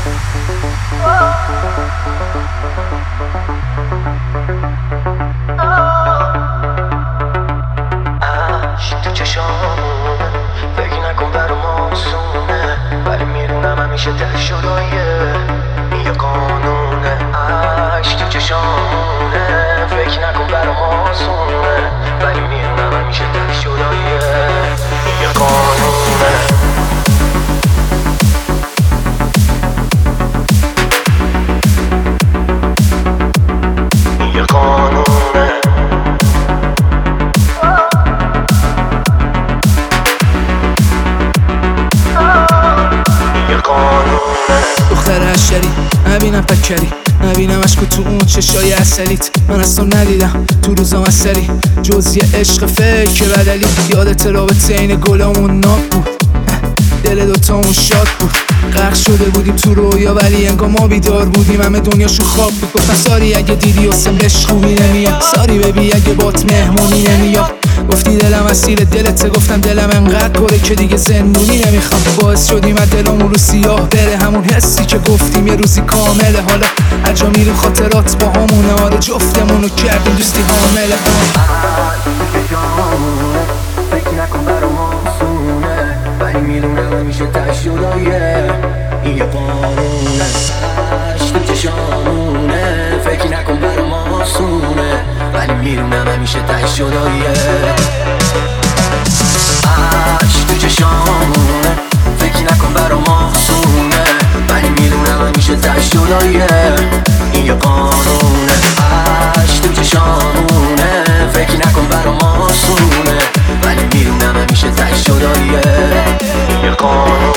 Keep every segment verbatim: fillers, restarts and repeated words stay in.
تو چشامونه فکر نکن برام آسونه، ولی میدونم همیشه ته شدایه این یه قانونه. عشق تو چشامونه فکر نکن برام آسونه، ولی میدونم همیشه ته شدایه این یه قانونه. این یه قانونه. دختر هشری نبینم پکری، نبینم عشق تو اون چشای اصلیت. من اصلا ندیدم تو روزام اثری جز یه عشق فکر بدلی. یادت رابطه این گلامون ناب بود، دل دوتامون شاد بود. غرق شده بودیم تو رویا ولی انگار ما بیدار بودیم، همه دنیاشو خواب بود. گفتم ساری اگه دیدی حسن بهش خوبی نمیاد، ساری ببی اگه بات مهمونی نمیاد. گفتی دلم اسیر دلته، گفتم دلم انقدر پره که دیگه زندونی نمیخوام. باعث شدیم از دلمون رو سیاه بره همون حسی که گفتیم یه روزی کامله. حالا اجا میریم خاطرات با همونه، آره جفتمونو کردیم دوستی حامله. فکر نکن برام آسونه، ولی میدونم همیشه ته شدایه این یه قانونه. عشق تو چشامونه فکر نکن برام آسونه، ولی میدونم همیشه ته شدایه. عشق تو چشامونه فکر نکن برام آسونه، ولی میدونم همیشه ته شدایه این یه قانونه. عشق تو چشامونه فکر نکن برام آسونه، ولی میدونم همیشه ته شدایه این یه قانونه.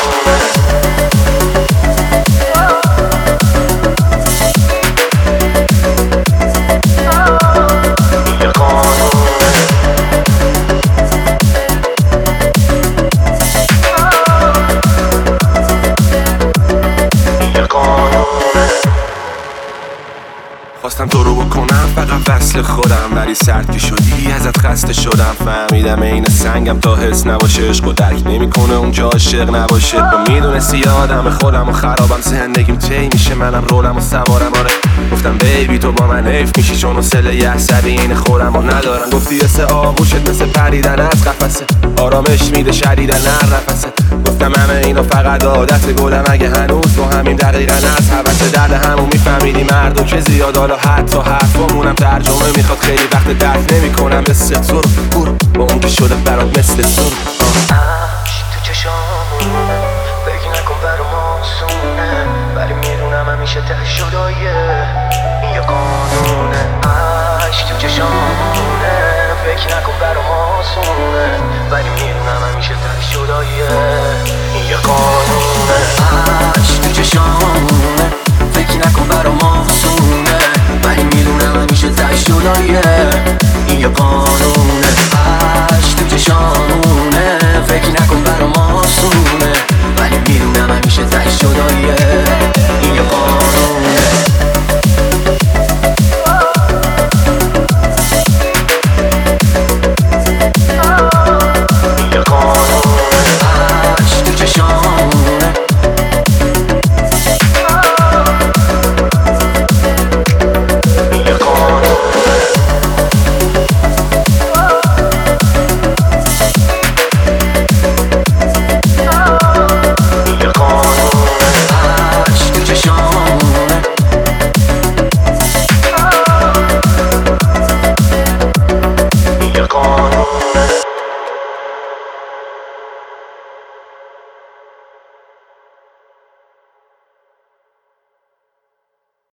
خواستم تو رو بکنم فقط وصل خودم، ولی سرد که شدی ازت خسته شدم. فهمیدم این سنگم تا حس نباشه، عشق و درک نمیکنه اونجا عاشق نباشه. تو میدونستی آدم خودم و خرابم، زندگیم طی میشه منم رولم و سوارم. آره گفتم بیبی تو با من حیف میشی، چون حوصله یه عصبی این خودم و ندارم. گفتی مثل آغوشت مثل پریدن از قفسه، آرامش میده شدیدن هر نفسه. گفتم همه اینا فقط عادت گلم، اگه هنوز با همین دقیقا از حوث درد همون میفهمیدی مردو که زیاد. حالا حتی حرفامونم ترجمه میخواد، خیلی وقت درک نمیکنم مثل تو رو برو با اون که شده برات مثل تو. عشق تو چشامونه فکر نکن برام آسونه، ولی میدونم همیشه ته شدایه این یه قانونه. عشق تو چشامونه فکر نکن برام آسونه، ولی میدونم همیشه ته شدایه این یه قانونه. عشق تو چشامونه فکر نکن برام آسونه، ولی میدونم همیشه ته شدایه این یه قانونه. عشق تو چشامونه فکر نکن برام آسونه، ولی میدونم همیشه ته شدایه